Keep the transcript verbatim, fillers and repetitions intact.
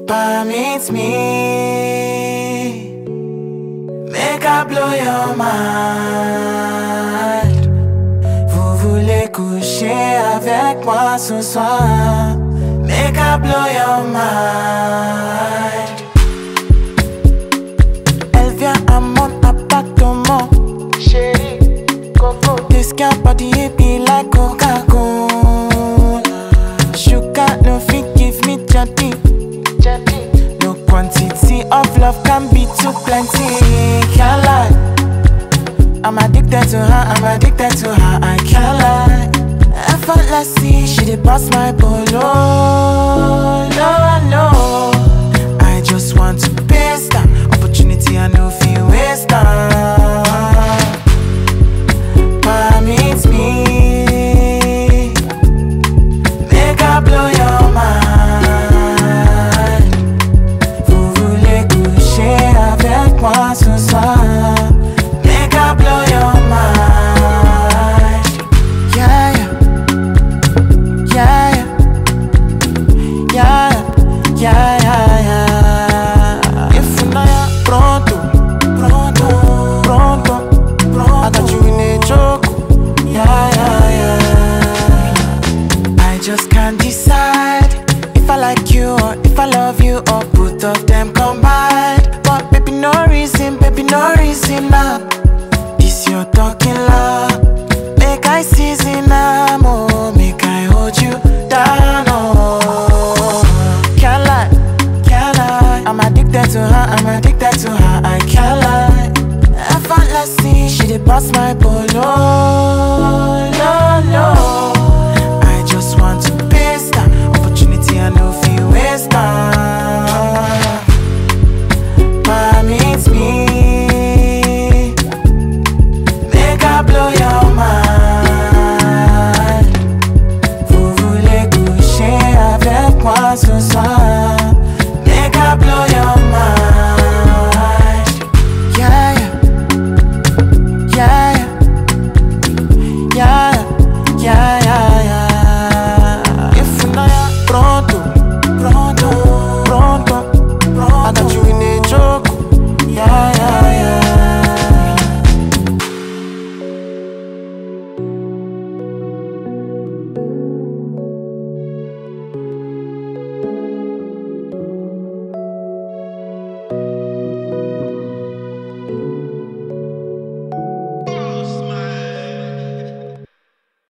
Permit me, make I blow your mind. Vous voulez coucher avec moi ce soir, make I blow your mind. Elle vient à mon appartement, chérie, coco. This girl body it be like Coca-Cola. Sugar no fit give me jetty. No quantity of love can be too plenty. Can't lie, I'm addicted to her, I'm addicted to her, I can't lie. Effortlessly, she did bust my polo. No, I know, I just want to paste her. Opportunity I know feel waste time. Permit me, make I blow your mind. Moi ce soir, make I blow your mind. Yeah, yeah, yeah, yeah, yeah, yeah, yeah. If you know pronto, pronto, pronto, pronto, I got you in a joke. Yeah, yeah, yeah. I just can't decide if I like you or if I love you or both of them combined. But baby, no reason, baby, no reason now. This your talking loud. Make I season now, oh, make I hold you down, oh. Can't lie, can't lie, I'm addicted to her, I'm addicted to her, I can't lie. Effortlessly, she did bust my